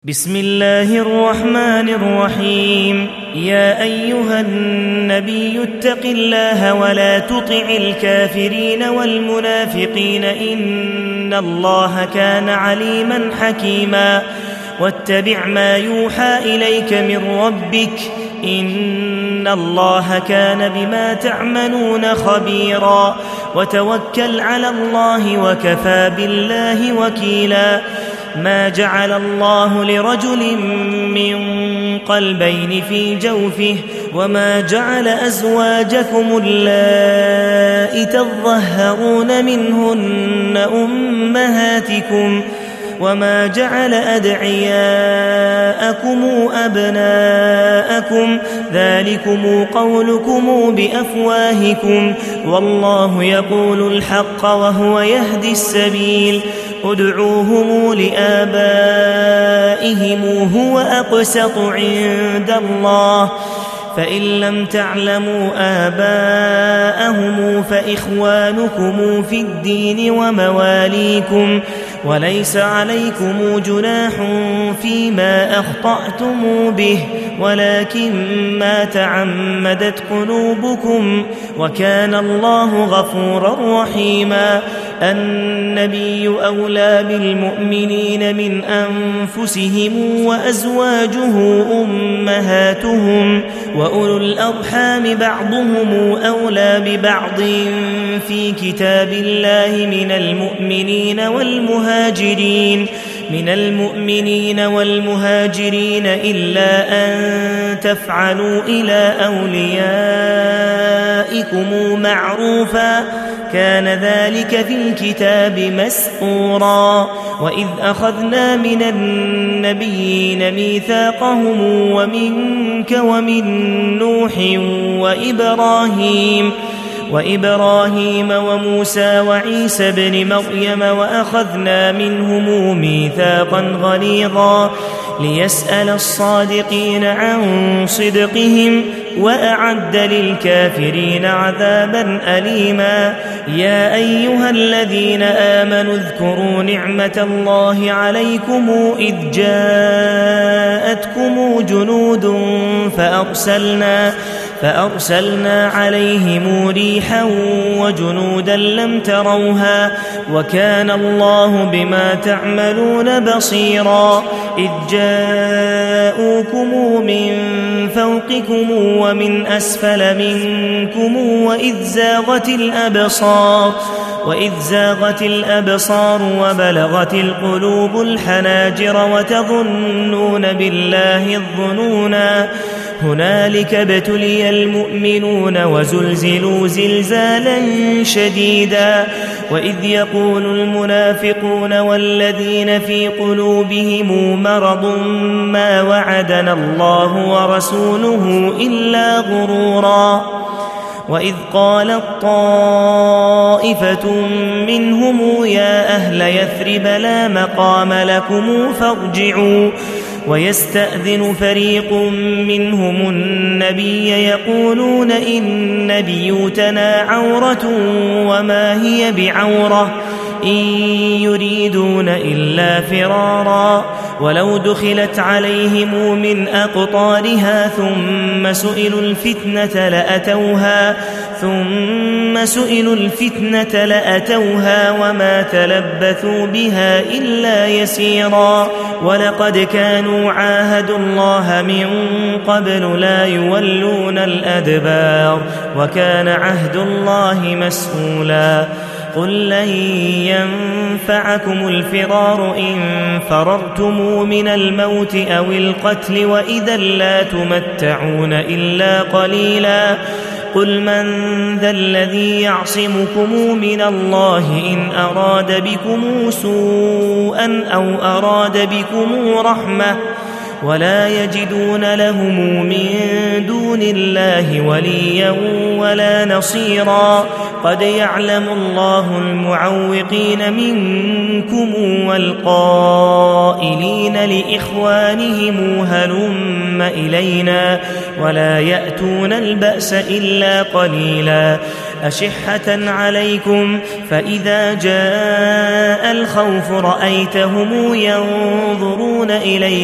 بسم الله الرحمن الرحيم. يا أيها النبي اتق الله ولا تطع الكافرين والمنافقين إن الله كان عليما حكيما. واتبع ما يوحى إليك من ربك إن الله كان بما تعملون خبيرا. وتوكل على الله وكفى بالله وكيلا. ما جعل الله لرجل من قلبين في جوفه وما جعل أزواجكم اللائي تظهرون منهن أمهاتكم وما جعل أدعياءكم أبناءكم ذلكم قولكم بأفواهكم والله يقول الحق وهو يهدي السبيل. ادعوهم لآبائهم هو أقسط عند الله فإن لم تعلموا آباءهم فإخوانكم في الدين ومواليكم وليس عليكم جناح فيما أخطأتم به ولكن ما تعمدت قلوبكم وكان الله غفورا رحيما. النبي أولى بالمؤمنين من أنفسهم وأزواجه أمهاتهم وأولو الأرحام بعضهم أولى ببعض في كتاب الله من المؤمنين والمهاجرين إلا أن تفعلوا إلى أوليائكم معروفا كان ذلك في الكتاب مسطورا. وإذ أخذنا من النبيين ميثاقهم ومنك ومن نوح وإبراهيم وموسى وعيسى بن مريم وأخذنا منهم ميثاقا غليظا ليسأل الصادقين عن صدقهم وأعد للكافرين عذابا أليما. يا أيها الذين آمنوا اذكروا نعمة الله عليكم إذ جاءتكم جنود فأرسلنا عليهم ريحا وجنودا لم تروها وكان الله بما تعملون بصيرا. إذ جاءوكم من فوقكم ومن أسفل منكم وإذ زاغت الأبصار وبلغت القلوب الحناجر وتظنون بالله الظنونا. هنالك ابتلي المؤمنون وزلزلوا زلزالا شديدا. وإذ يقول المنافقون والذين في قلوبهم مرض ما وعدنا الله ورسوله إلا غرورا. وإذ قالت طائفة منهم يا أهل يثرب لا مقام لكم فارجعوا ويستأذن فريق منهم النبي يقولون إن بيوتنا عورة وما هي بعورة إن يريدون إلا فرارا. ولو دخلت عليهم من أقطارها ثم سئلوا الفتنة لأتوها وما تلبثوا بها إلا يسيرا. ولقد كانوا عاهدوا الله من قبل لا يولون الأدبار وكان عهد الله مسؤولا. قل لن ينفعكم الفرار إن فررتم من الموت أو القتل وإذا لا تمتعون إلا قليلا. قل من ذا الذي يعصمكم من الله إن أراد بكم سوءا أو أراد بكم رحمة ولا يجدون لهم من دون الله وليا ولا نصيرا. قد يعلم الله المعوقين منكم والقائلين لإخوانهم هلم إلينا ولا يأتون البأس إلا قليلا. أشحة عليكم فإذا جاء الخوف رأيتهم ينظرون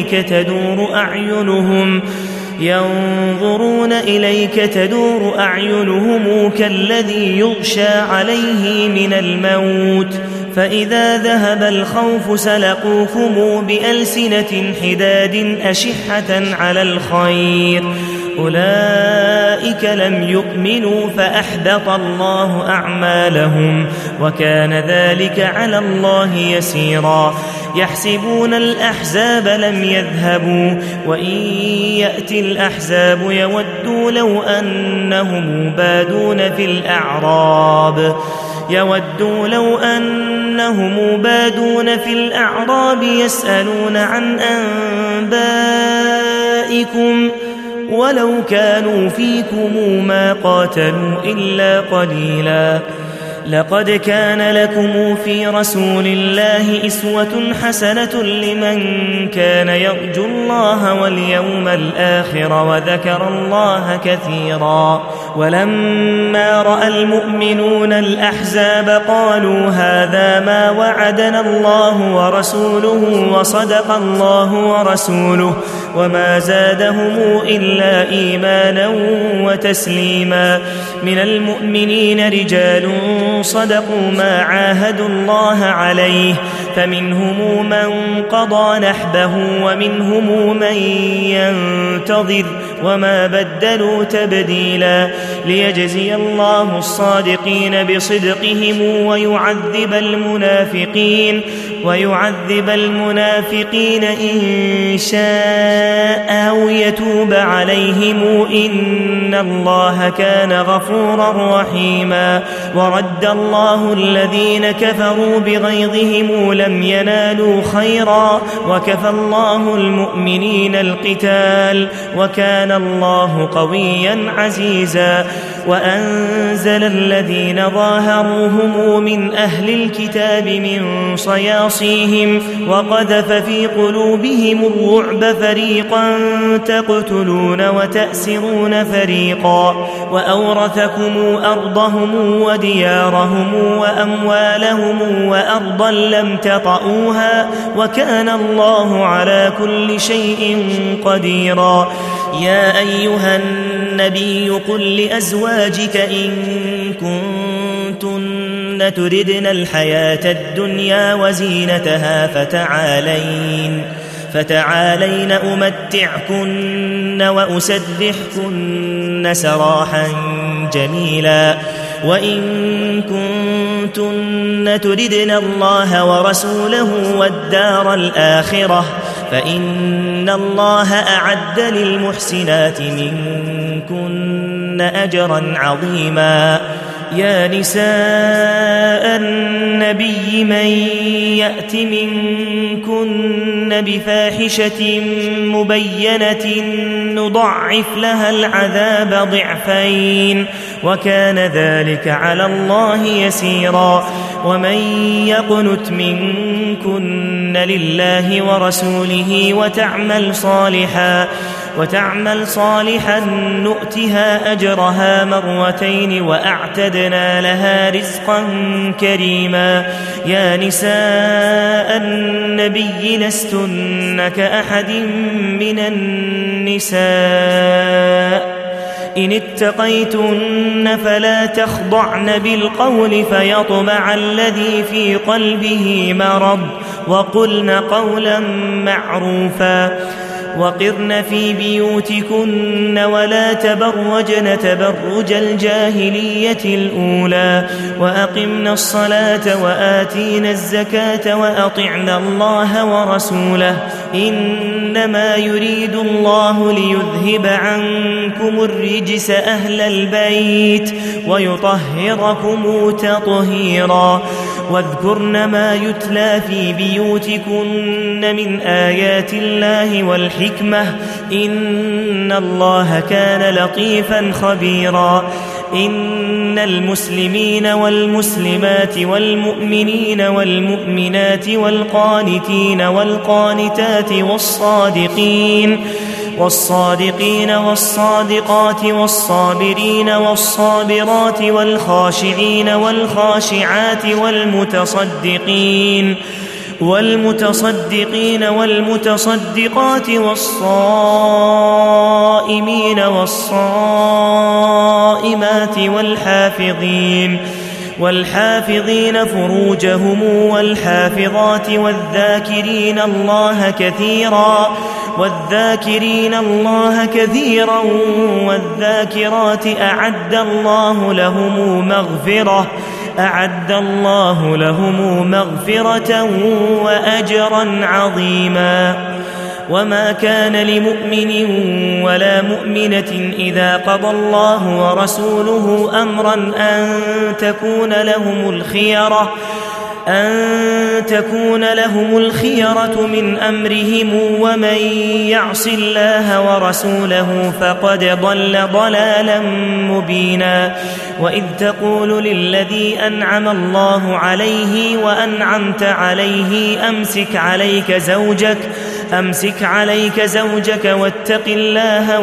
إليك تدور أعينهم كالذي يغشى عليه من الموت فإذا ذهب الخوف سلقوكم بألسنة حداد أشحة على الخير أولئك لم يؤمنوا فأحبط الله أعمالهم وكان ذلك على الله يسيرا يحسبون الأحزاب لم يذهبوا وإن يأتي الأحزاب يودوا لو أنهم بادون في الأعراب يسألون عن أنبائكم ولو كانوا فيكم ما قاتلوا إلا قليلا لقد كان لكم في رسول الله أسوة حسنة لمن كان يرجو الله واليوم الآخر وذكر الله كثيرا ولما رأى المؤمنون الأحزاب قالوا هذا ما وعدنا الله ورسوله وصدق الله ورسوله وما زادهم إلا إيمانا وتسليما من المؤمنين رجال صدقوا ما عاهدوا الله عليه فمنهم من قضى نحبه ومنهم من ينتظر وما بدلوا تبديلا ليجزي الله الصادقين بصدقهم ويعذب المنافقين إن شاء أو يتوب عليهم إن الله كان غفورا رحيما ورد الله الذين كفروا بغيظهم لم ينالوا خيرا وكفى الله المؤمنين القتال وكان الله قويا عزيزا وأنزل الذين ظاهروهم من أهل الكتاب من صياصيهم وقذف في قلوبهم الرعب فريقا تقتلون وتأسرون فريقا وأورثكم أرضهم وديارهم وأموالهم وأرضا لم تطئوها وكان الله على كل شيء قديرا يا أيها النبي قل لأزواجك إن كنتن تردن الحياة الدنيا وزينتها فتعالين أمتعكن وأسرحكن سراحا جميلا وإن كنتن تردن الله ورسوله والدار الآخرة فإن الله أعد للمحسنات منكن أجرا عظيما يا نساء النبي من يأت منكن بفاحشة مبينة نضعف لها العذاب ضعفين وكان ذلك على الله يسيرا ومن يقنت منكن لله ورسوله وتعمل صالحا نؤتها أجرها مرتين وأعتدنا لها رزقا كريما يا نساء النبي لستن كأحد من النساء إن اتقيتن فلا تخضعن بالقول فيطمع الذي في قلبه مرض وقلن قولا معروفا وقرن في بيوتكن ولا تبرجن تبرج الجاهلية الأولى وأقمن الصلاة وآتينا الزكاة وأطعن الله ورسوله إنما يريد الله ليذهب عنكم الرجس أهل البيت ويطهركم تطهيرا واذكرن ما يتلى في بيوتكن من آيات الله والحكمة إن الله كان لطيفا خبيرا إن المسلمين والمسلمات والمؤمنين والمؤمنات والقانتين والقانتات والصادقين والصادقات والصابرين والصابرات والخاشعين والخاشعات والمتصدقين والمتصدقات والصائمين والصائمات والحافظين فروجهم والحافظات والذاكرين الله كثيرا والذاكرات أعد الله لهم مغفرة وأجرا عظيما. وما كان لمؤمن ولا مؤمنة إذا قضى الله ورسوله أمرا أن تكون لهم الخيرة من أمرهم، ومن يعص الله ورسوله فقد ضل ضلالا مبينا. وإذ تقول للذي أنعم الله عليه وأنعمت عليه أمسك عليك زوجك واتق الله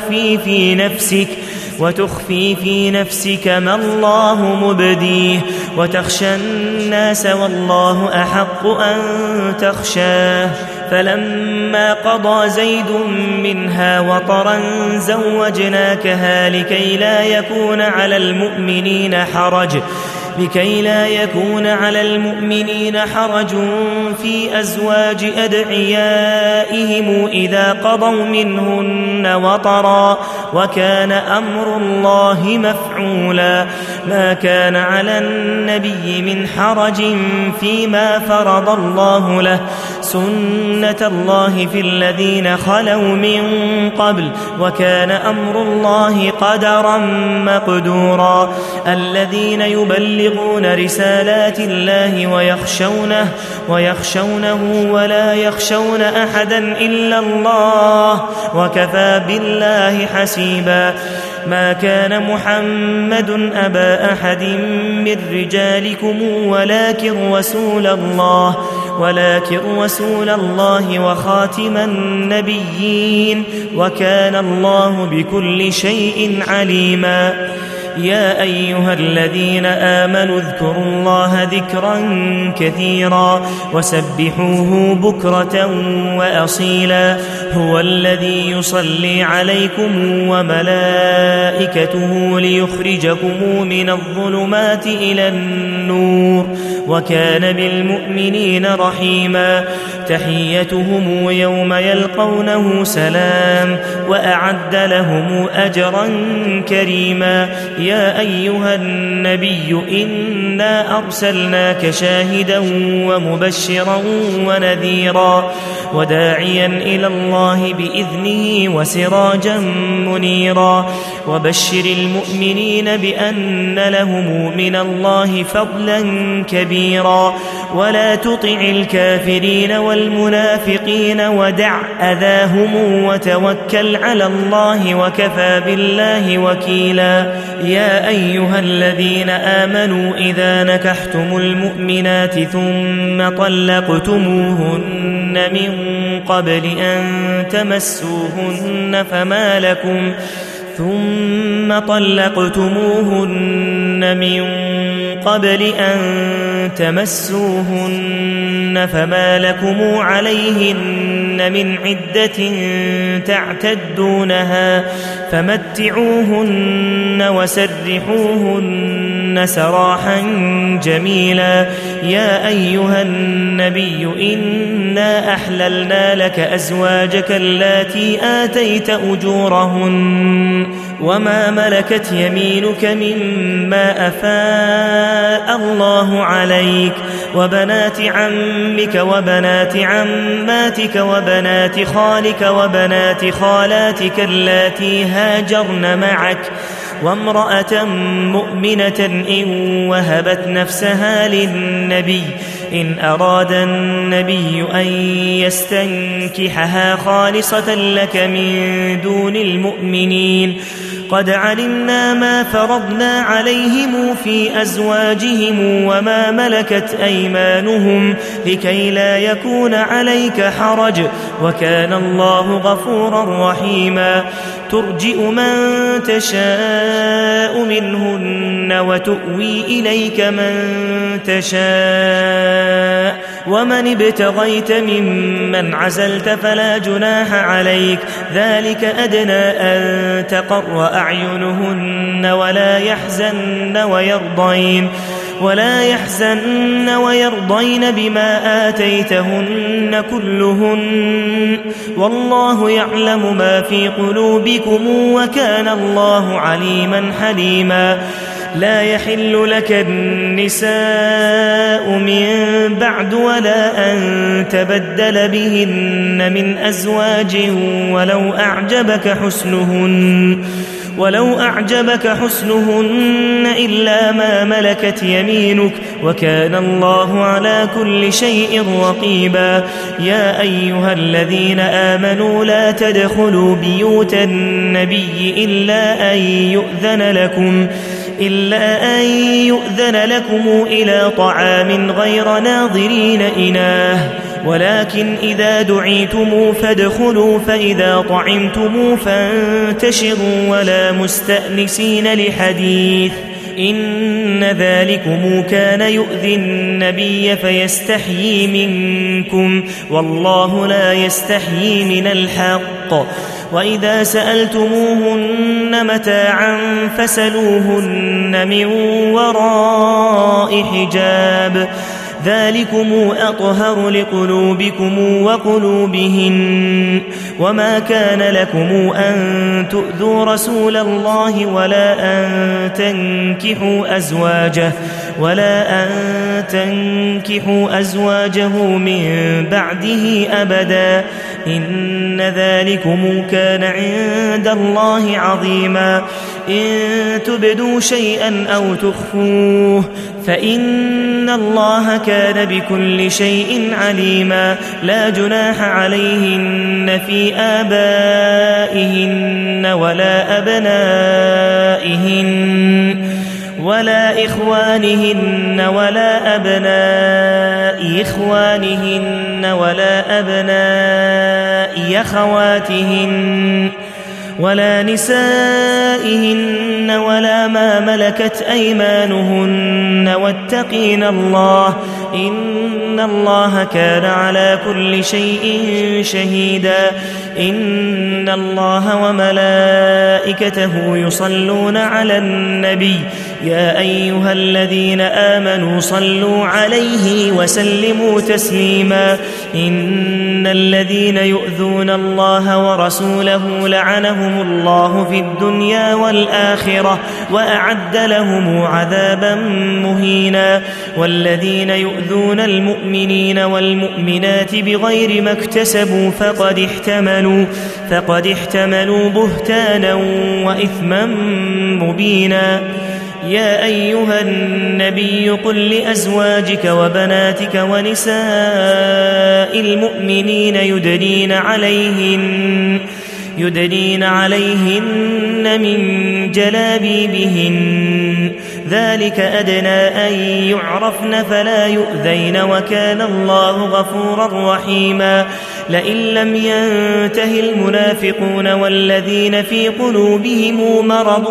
وتخفي في نفسك ما الله مبديه وتخشى الناس والله أحق أن تخشاه. فلما قضى زيد منها وطرا زوجناكها لكي لا يكون على المؤمنين حرج في أزواج أدعيائهم إذا قضوا منهن وطرا، وكان أمر الله مفعولا. ما كان على النبي من حرج فيما فرض الله له، سنة الله في الذين خلوا من قبل، وكان أمر الله قدرا مقدورا. الذين يبلغون رسالات الله ويخشونه ولا يخشون أحدا إلا الله، وكفى بالله حسيبا. ما كان محمد أبا أحد من رجالكم ولكن رسول الله وخاتم النبيين، وكان الله بكل شيء عليما. يا أيها الذين آمنوا اذكروا الله ذكرا كثيرا وسبحوه بكرة وأصيلا. هو الذي يصلي عليكم وملائكته ليخرجكم من الظلمات إلى النور، وكان بالمؤمنين رحيما. تحيتهم يوم يلقونه سلام، وأعد لهم أجرا كريما. يا أيها النبي إنا أرسلناك شاهدا ومبشرا ونذيرا وداعيا إلى الله بإذنه وسراجا منيرا. وبشر المؤمنين بأن لهم من الله فضلا كبيرا. ولا تطع الكافرين والمنافقين ودع أذاهم وتوكل على الله وكفى بالله وكيلا. يا أيها الذين آمنوا إذا نكحتم المؤمنات ثم طلقتموهن من قبل أن تمسوهن فما لكم عليهن من عدة تعتدونها، فمتعوهن وسرحوهن سراحا جميلا. يا أيها النبي إنا أحللنا لك أزواجك اللاتي آتيت أجورهن وما ملكت يمينك مما أفاء الله عليك، وبنات عمك وبنات عماتك وبنات خالك وبنات خالاتك اللاتي هاجرن معك، وامرأة مؤمنة إن وهبت نفسها للنبي إن أراد النبي أن يستنكحها خالصة لك من دون المؤمنين. قد علمنا ما فرضنا عليهم في أزواجهم وما ملكت أيمانهم لكي لا يكون عليك حرج وكان الله غفورا رحيما ترجئ من تشاء منهن وتؤوي إليك من تشاء ومن ابتغيت ممن عزلت فلا جناح عليك ذلك أدنى أن تقر أعينهن ولا يحزن ويرضين بما آتيتهن كلهن والله يعلم ما في قلوبكم وكان الله عليما حليما لا يحل لك النساء من بعد ولا أن تبدل بهن من أزواج ولو أعجبك حسنهن إلا ما ملكت يمينك وكان الله على كل شيء رقيبا يا أيها الذين آمنوا لا تدخلوا بيوت النبي إلا أن يؤذن لكم إلى طعام غير ناظرين إناه ولكن إذا دعيتم فادخلوا فإذا طعمتم فانتشروا ولا مستأنسين لحديث إن ذلكم كان يؤذي النبي فيستحيي منكم والله لا يستحيي من الحق وإذا سألتموهن متاعا فسلوهن من وراء حجاب ذلكم أطهر لقلوبكم وقلوبهن وما كان لكم أن تؤذوا رسول الله ولا أن تنكحوا أزواجه من بعده أبدا إن ذلكم كان عند الله عظيما إن تبدوا شيئا أو تخفوه فإن الله كان بكل شيء عليما لا جناح عليهن في آبائهن ولا أبنائهن ولا إخوانهن ولا أبناء إخوانهن ولا أبناء أخواتهن ولا نسائهن ولا ما ملكت أيمانهن واتقين الله إن الله كان على كل شيء شهيدا إن الله وملائكته يصلون على النبي يا أيها الذين آمنوا صلوا عليه وسلموا تسليما إن الذين يؤذون الله ورسوله لعنهم الله في الدنيا والآخرة وأعد لهم عذابا مهينا والذين يؤذون المؤمنين والمؤمنات بغير ما اكتسبوا فقد احتملوا بهتانا وإثما مبينا يا أيها النبي قل لأزواجك وبناتك ونساء المؤمنين يدنين عليهن من جلابيبهن ذلك أدنى أن يعرفن فلا يؤذين وكان الله غفورا رحيما لئن لم ينته المنافقون والذين في قلوبهم مرض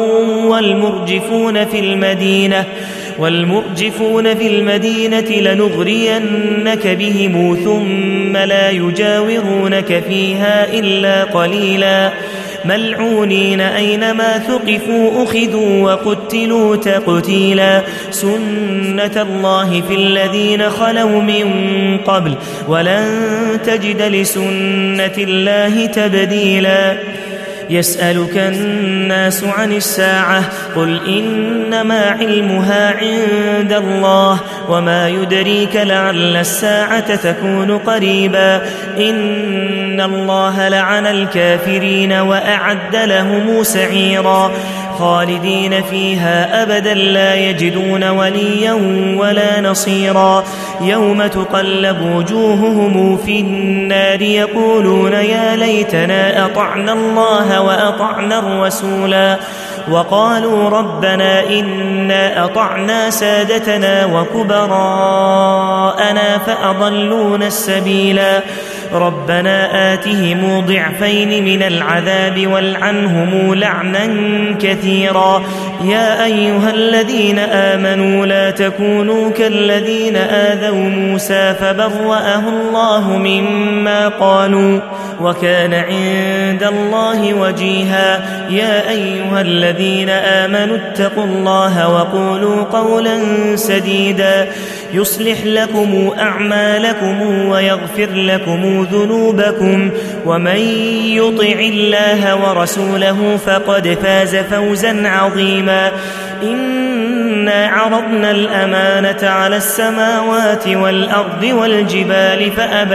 والمرجفون في المدينة لنغرينك بهم ثم لا يجاورونك فيها إلا قليلا ملعونين أينما ثقفوا أخذوا وقتلوا تقتيلا سنة الله في الذين خلوا من قبل ولن تجد لسنة الله تبديلا يسألك الناس عن الساعة قل إنما علمها عند الله وما يدريك لعل الساعة تكون قريبا إن الله لعن الكافرين وأعد لهم سعيرا خالدين فيها أبدا لا يجدون وليا ولا نصيرا يوم تقلب وجوههم في النار يقولون يا ليتنا أطعنا الله وأطعنا الرسولا وقالوا ربنا إنا أطعنا سادتنا وكبراءنا فأضلونا السبيلا ربنا آتهم ضعفين من العذاب والعنهم لعنا كثيرا يا أيها الذين آمنوا لا تكونوا كالذين آذوا موسى فبرأه الله مما قالوا وكان عند الله وجيها يا أيها الذين آمنوا اتقوا الله وقولوا قولا سديدا يصلح لكم أعمالكم ويغفر لكم ذنوبكم ومن يطع الله ورسوله فقد فاز فوزا عظيما إنا عرضنا الأمانة على السماوات والأرض والجبال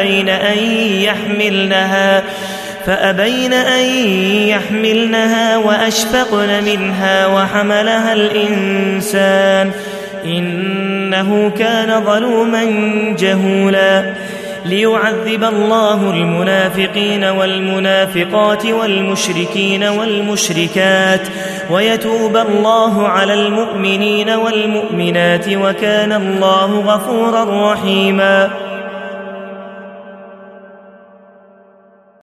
فأبين أن يحملنها وأشفقن منها وحملها الإنسان إنه كان ظلوما جهولا ليعذب الله المنافقين والمنافقات والمشركين والمشركات ويتوب الله على المؤمنين والمؤمنات وكان الله غفورا رحيما